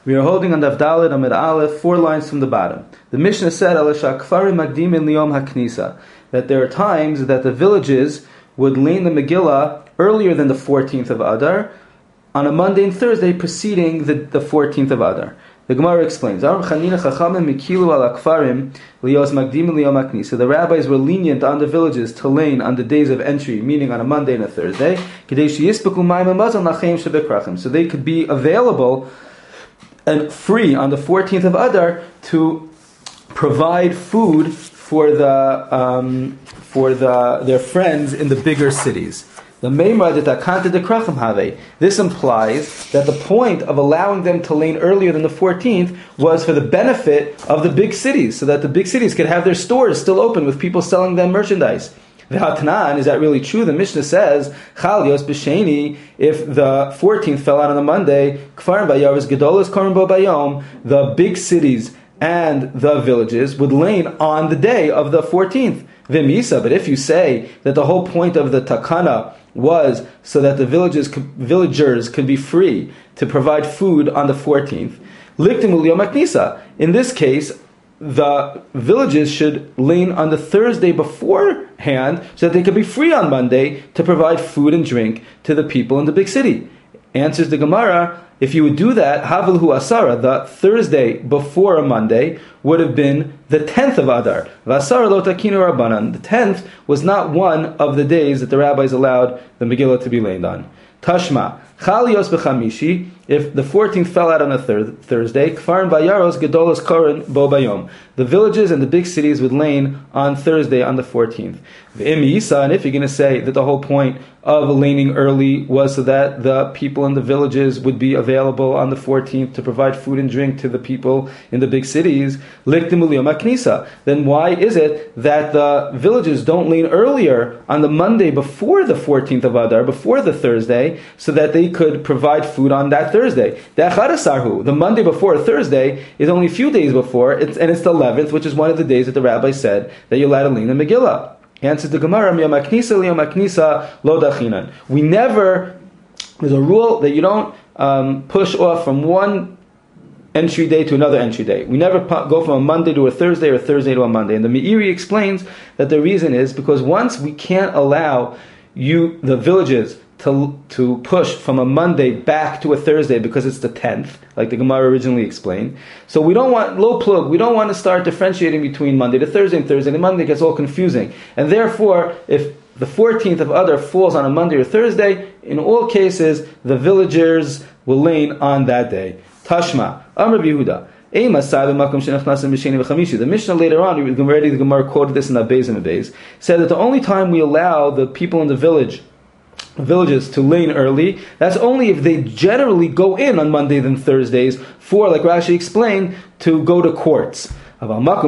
We are holding on Daf Daled Amid Aleph, 4 lines from the bottom. The Mishnah said, that there are times that the villages would lean the Megillah earlier than the 14th of Adar, on a Monday and Thursday preceding the 14th of Adar. The Gemara explains, so the rabbis were lenient on the villages to lane on the days of entry, meaning on a Monday and a Thursday, so they could be available and free on the 14th of Adar to provide food for their friends in the bigger cities. The Meimar de Takante de Krachim Have. This implies that the point of allowing them to lane earlier than the 14th was for the benefit of the big cities, so that the big cities could have their stores still open with people selling them merchandise. V'hatnan, is that really true? The Mishnah says, Chal Yos B'Sheni, if the 14th fell out on a Monday, Kfar V'Yaris Gedolos Korim Bo Bayom, the big cities and the villages would lane on the day of the 14th. V'Misa, but if you say that the whole point of the Takana was so that the villagers could be free to provide food on the 14th, Liktimul Yom HaKnisa, in this case, the villages should lane on the Thursday beforehand so that they could be free on Monday to provide food and drink to the people in the big city. Answers the Gemara, if you would do that, Havilhu Asara, the Thursday before a Monday, would have been the 10th of Adar. Vasara lo takinu Rabbanan. The 10th was not one of the days that the rabbis allowed the Megillah to be laid on. Tashma, Chalios b'chamishi, if the 14th fell out on a Thursday, Kfarim Bayaros Gedolos Korin Bo Bayom. The villages and the big cities would lane on Thursday on the 14th. V'im Yisa, and if you're going to say that the whole point of laning early was so that the people in the villages would be available on the 14th to provide food and drink to the people in the big cities, Liktimul Yom HaKnisa, then why is it that the villages don't lane earlier on the Monday before the 14th of Adar, before the Thursday, so that they could provide food on that Thursday? The Monday before Thursday is only a few days before, and it's the 11th, which is one of the days that the rabbi said that you're allowed to lane the Megillah. Answers the Gemara, Yom HaKnisa li Yom HaKnisa lo dachinan. There's a rule that you don't push off from one entry day to another entry day. We never go from a Monday to a Thursday or a Thursday to a Monday. And the Meiri explains that the reason is because once we can't allow the villages to push from a Monday back to a Thursday because it's the 10th, like the Gemara originally explained. So we don't want low plug. We don't want to start differentiating between Monday to Thursday and Thursday to Monday. It gets all confusing. And therefore, if the 14th of Adar falls on a Monday or Thursday, in all cases, the villagers will lane on that day. Tashma, Amr Yehuda. The Mishnah later on, the Gemara quoted this in Abayz and Abayz, said that the only time we allow the people in the villages to lane early, that's only if they generally go in on Mondays and Thursdays for, like Rashi explained, to go to courts. If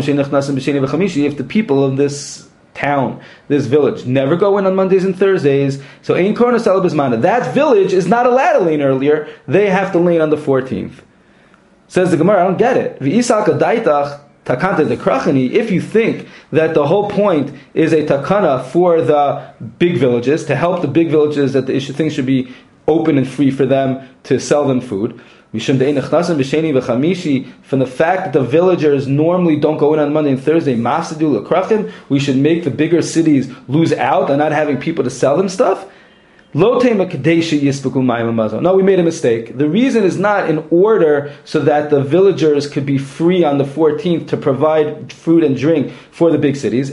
the people of this town, this village, never go in on Mondays and Thursdays, so that village is not allowed to lane earlier, they have to lane on the 14th. Says the Gemara, I don't get it. If you think that the whole point is a takana for the big villages, to help the big villages, that things should be open and free for them to sell them food, from the fact that the villagers normally don't go in on Monday and Thursday, we should make the bigger cities lose out on not having people to sell them stuff. No, we made a mistake. The reason is not in order so that the villagers could be free on the 14th to provide food and drink for the big cities.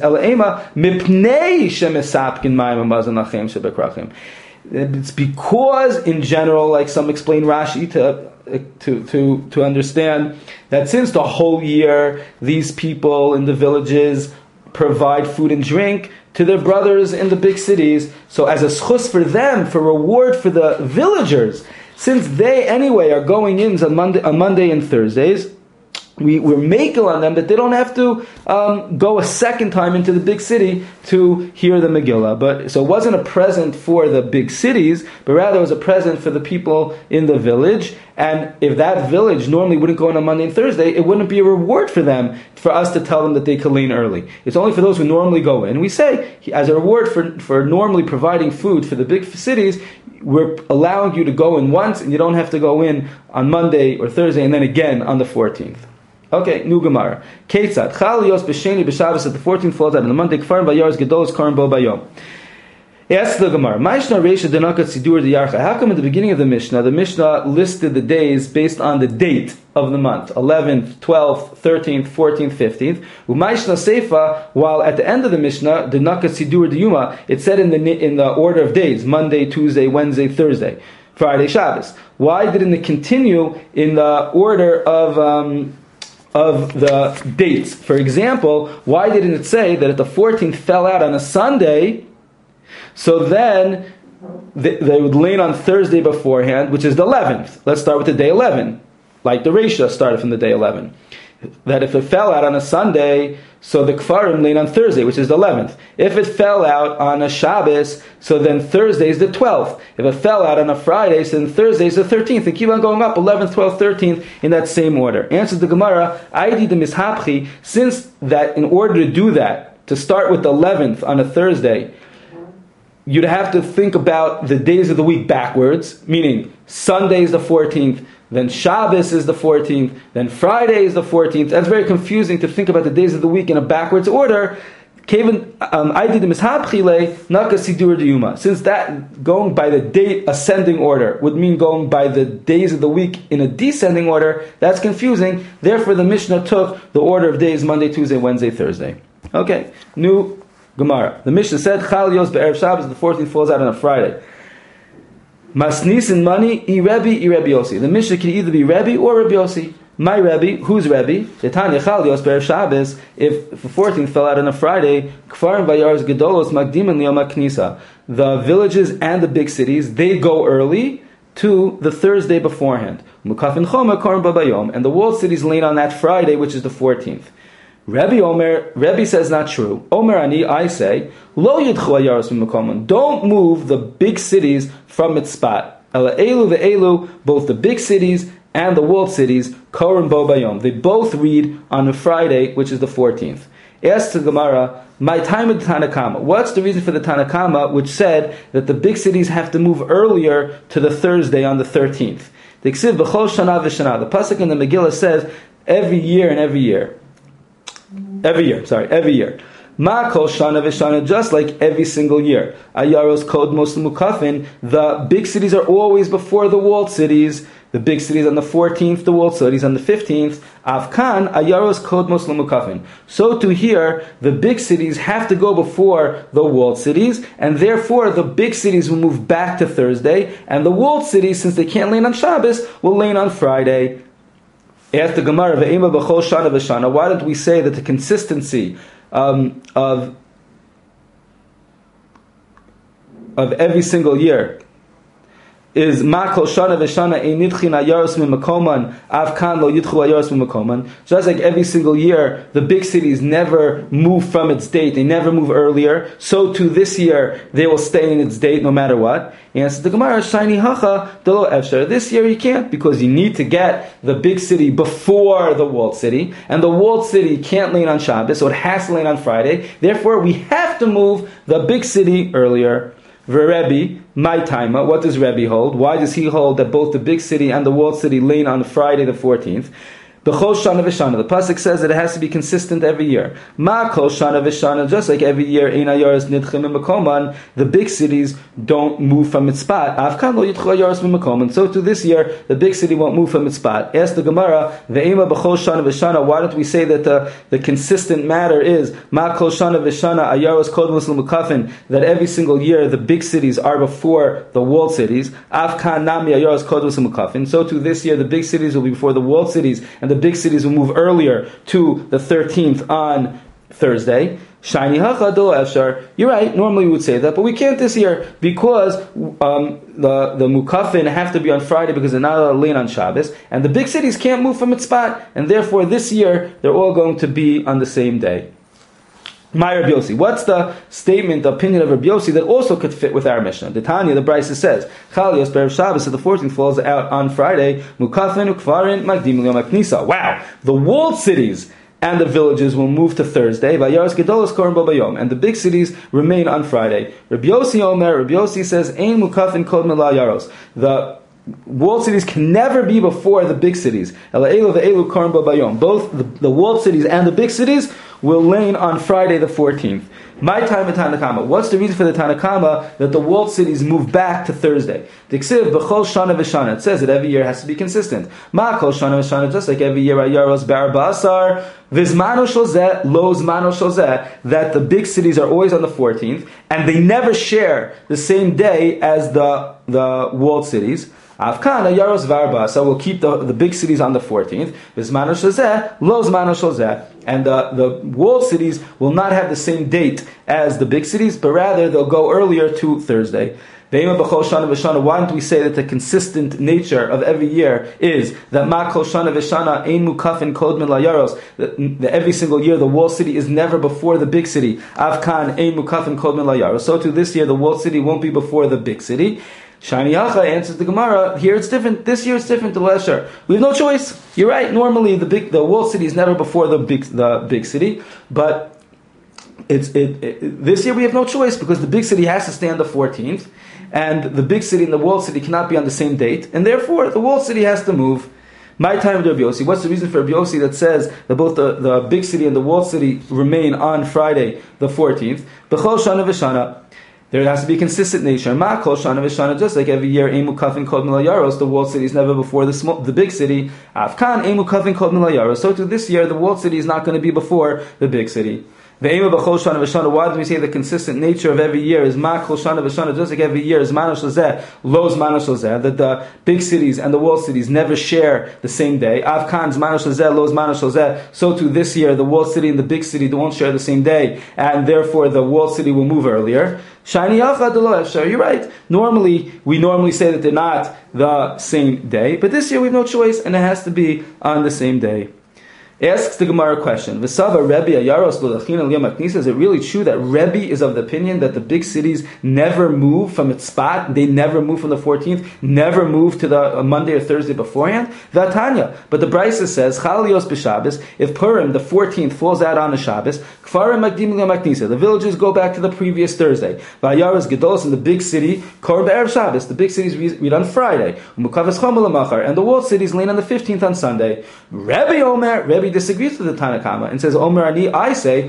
It's because, in general, like some explain Rashi to understand that since the whole year these people in the villages provide food and drink to their brothers in the big cities, so as a schus for them, for reward for the villagers, since they anyway are going in on Monday and Thursdays, we're making on them that they don't have to go a second time into the big city to hear the Megillah. But so it wasn't a present for the big cities, but rather it was a present for the people in the village. And if that village normally wouldn't go in on Monday and Thursday, it wouldn't be a reward for them, for us to tell them that they could lean early. It's only for those who normally go in. We say, as a reward for normally providing food for the big cities, we're allowing you to go in once, and you don't have to go in on Monday or Thursday, and then again on the 14th. Okay, new Gemara. Ketzad Chalios b'Sheni b'Shabbos, at the 14th falls out on the Monday. Kfarim v'Yaros Gedolos Karim Bo Bayom. Asks the Gemara, Ma'ishna Reisha Denakat Sidur D'Yarcha. How come at the beginning of the Mishnah listed the days based on the date of the month, 11th, 12th, 13th, 14th, 15th? U'Ma'ishna Seifa, while at the end of the Mishnah, Denakat Sidur D'Yuma, it said in the order of days, Monday, Tuesday, Wednesday, Thursday, Friday, Shabbos. Why didn't it continue in the order of the dates? For example, why didn't it say that if the 14th fell out on a Sunday, so then they would lean on Thursday beforehand, which is the 11th. Let's start with the day 11, like the Reisha started from the day 11. That if it fell out on a Sunday, so the Kfarim lean on Thursday, which is the 11th. If it fell out on a Shabbos, so then Thursday is the 12th. If it fell out on a Friday, so then Thursday is the 13th. They keep on going up, 11th, 12th, 13th, in that same order. Answers the Gemara, Aidi de Mishapchi, since that in order to do that, to start with the 11th on a Thursday, you'd have to think about the days of the week backwards, meaning Sunday is the 14th, then Shabbos is the 14th, then Friday is the 14th. That's very confusing to think about the days of the week in a backwards order. Since that, going by the date ascending order would mean going by the days of the week in a descending order, that's confusing. Therefore, the Mishnah took the order of days Monday, Tuesday, Wednesday, Thursday. Okay, new Gemara. The Mishnah said, Chalios be'erev Shabbos, the 14th falls out on a Friday. Masnis and money, Rebbe Yossi. The Mishnah can either be Rebbe or Rebbe Yossi. My Rebbe, who's Rebbe? Tanya Chalios be'erev Shabbos. If the 14th fell out on a Friday, Kfarim v'Yaros Gedolos Magdiman Liyom HaKnisa. The villages and the big cities, they go early to the Thursday beforehand. Mukafin Choma Karim Babayom. And the walled cities lean on that Friday, which is the 14th. Rebbe says not true. Omer ani, I say, Lo yidchu ayaros m'imakomon. Don't move the big cities from its spot. Ela elu ve'elu, both the big cities and the walled cities, Korim Bo Bayom. They both read on a Friday, which is the 14th. Ask the Gemara, my time of the Tanakama. What's the reason for the Tanakama, which said that the big cities have to move earlier to the Thursday on the 13th? The Ksiv b'chol shana v'shana. The pasuk in the Megillah says every year and every year. Every year. Ma kol shana v'shana, just like every single year. Ayaros kod mos mukafin. The big cities are always before the walled cities. The big cities on the 14th, the walled cities on the 15th. Avkan ayaros kod mos mukafin. So to here, the big cities have to go before the walled cities, and therefore the big cities will move back to Thursday, and the walled cities, since they can't lean on Shabbos, will lean on Friday. Ask the Gemara, Ve'ema b'chol shana v'shana. Why don't we say that the consistency of every single year is ma kol shana v'shana ein nidchin ayaros mimakoman avkan lo yidchu ayaros mimakoman. Just like every single year, the big cities never move from its date; they never move earlier. So too this year, they will stay in its date no matter what. And so the Gemara, shiny hacha delo efshar. This year you can't, because you need to get the big city before the walled city, and the walled city can't lean on Shabbos, so it has to lean on Friday. Therefore, we have to move the big city earlier. Rebbe, my taima. What does Rebbe hold? Why does he hold that both the big city and the walled city lean on Friday the 14th? B'chol shana v'shana. The pasuk says that it has to be consistent every year. Ma kol shana v'shana. Just like every year, ein ayaros nidchim mimakoman. The big cities don't move from its spot. Avkan lo yidchu ayaros mimakoman. So to this year, the big city won't move from its spot. Ask the Gemara, ve'ema b'chol shana v'shana. Why don't we say that the consistent matter is ma kol shana v'shana ayaros kodmos l'mukafin? That every single year the big cities are before the walled cities. Avkan nami ayaros kodmos l'mukafin. So to this year, the big cities will be before the walled cities, and the big cities will move earlier to the 13th on Thursday. Shiny hacha do efshar. You're right, normally we would say that, but we can't this year because the mukafin have to be on Friday because they're not allowed to lean on Shabbos, and the big cities can't move from its spot, and therefore this year they're all going to be on the same day. My Rabbi Yossi. What's the statement, the opinion of Rabbi Yossi that also could fit with our Mishnah? The Tanya, the Brisa says, Chalios Be'erev Shabbos, so the 14th falls out on Friday. Mukafin ukfarin magdim l'yom haknisa. Wow, the walled cities and the villages will move to Thursday. Vayaros gedolos korim bo bayom, and the big cities remain on Friday. Rabbi Yossi Omer, Rabbi Yossi says, Ein mukafin kodem la yaros. The walled cities can never be before the big cities. Both the walled cities and the big cities will lane on Friday the 14th. My time at Tanakama. What's the reason for the Tanakama that the walled cities move back to Thursday? The Ksiv b'chol shana v'shana. It says that every year has to be consistent. Ma kol shana v'shana, just like every year Ayaros bar basar v'zmano shozeh lo zmano shozeh, that the big cities are always on the 14th and they never share the same day as the walled cities. Avkan Ayaros Varba, so we'll keep the big cities on the 14th. V'zmano shozeh lo zmano shozeh, and the walled cities will not have the same date as the big cities, but rather they'll go earlier to Thursday. Why don't we say that the consistent nature of every year is that ma kol shana v'shana ein mukafin kod min layaros, that every single year the walled city is never before the big city. Avkan ein mukafin kod min layaros. So too this year the walled city won't be before the big city. Shani Yacha answers the Gemara, here it's different, this year it's different to last year. We have no choice. You're right, normally the walled city is never before the big city, but this year we have no choice because the big city has to stay on the 14th, and the big city and the walled city cannot be on the same date, and therefore the walled city has to move. My time with Rabbi Yossi. What's the reason for Rabbi Yossi that says that both the big city and the walled city remain on Friday the 14th? B'chol shana v'shana. There has to be consistent nature. Ma kol shana v'shana, just like every year, emu kafin kod mil yaros, the walled city is never before the big city. Avkan emu kafin kod mil yaros. So to this year, the walled city is not going to be before the big city. The emu b'chol shana v'shana. Why do we say the consistent nature of every year is ma kol shana v'shana? Just like every year is mano shozeh, lo zmano shozeh. That the big cities and the walled cities never share the same day. Avkan zmano shozeh, lo zmano shozeh. So too this year, the walled city and the big city won't share the same day, and therefore the walled city will move earlier. Shani Yacha de lo efshar. You're right. We normally say that they're not the same day, but this year we have no choice, and it has to be on the same day. Asks the Gemara a question. V'sava Rebbe Ayaros l'lachina l'yom haknisa. Is it really true that Rebbe is of the opinion that the big cities never move from its spot? They never move from the 14th, never move to the Monday or Thursday beforehand? V'atanya. But the Brisa says, Chalios b'Shabbos, if Purim, the 14th, falls out on a Shabbos, Kfarim magdim l'yom haknisa. The villages go back to the previous Thursday. V'ayaros gedolos in the big city, Kor be'erev Shabbos. The big cities read on Friday. Umukavas chomel l'machar. And the walled cities lane on the 15th on Sunday. Rebbe Omer, Rebbe disagrees with the Tanakama and says, Omer ani, I say,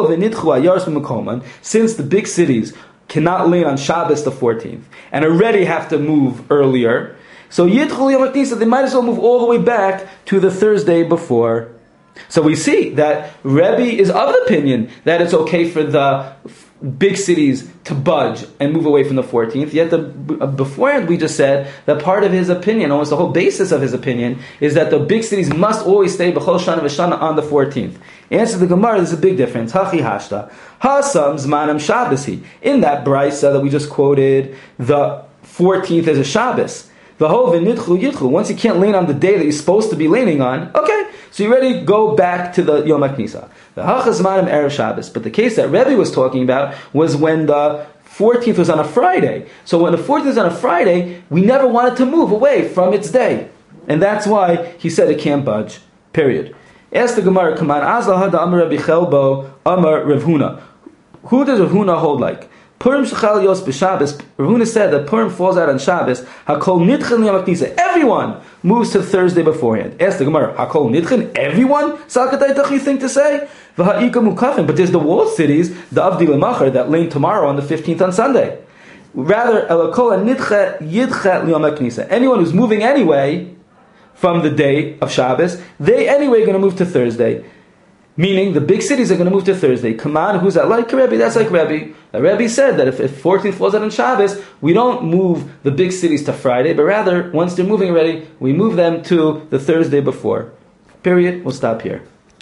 since the big cities cannot lane on Shabbos the 14th and already have to move earlier, so they might as well move all the way back to the Thursday before. So we see that Rebbe is of the opinion that it's okay for the big cities to budge and move away from the 14th, yet beforehand we just said that part of his opinion, almost the whole basis of his opinion, is that the big cities must always stay b'chol shana v'shana on the 14th. Answer the Gemara, there's a big difference. Hachi hashta. Hasam zmanam Shabbos. In that brisa that we just quoted, the 14th is a Shabbos. Once you can't lean on the day that you're supposed to be leaning on, okay, so you already go back to the Yom HaKnisa. The Hachazmanim Erev Shabbos. But the case that Rebbe was talking about was when the 14th was on a Friday. So when the 14th is on a Friday, we never wanted to move away from its day. And that's why he said it can't budge. Period. Ask the Gemara, come on, Azal Hada Amar Rabbi Chelbo Amar Rav Huna. Who does Rav Huna hold like? Purim Shechal Yos b'Shabbos. Rav Huna said that Purim falls out on Shabbos. Hakol Nitchen Yom HaKnisa. Everyone moves to Thursday beforehand. Ask the Gemara, Hakol Nitchen? Everyone? Salkataytach you think to say? V'ha'ika Mukafin. But there's the walled cities, the Avdi L'machar, that lane tomorrow on the 15th on Sunday. Rather, Elakol Nitche Yidche Yom HaKnisa. Anyone who's moving anyway from the day of Shabbos, they anyway are going to move to Thursday. Meaning, the big cities are going to move to Thursday. Come on, who's that? Like Rebbe, that's like Rebbe. Rebbe said that if 14th falls out on Shabbos, we don't move the big cities to Friday, but rather, once they're moving already, we move them to the Thursday before. Period. We'll stop here.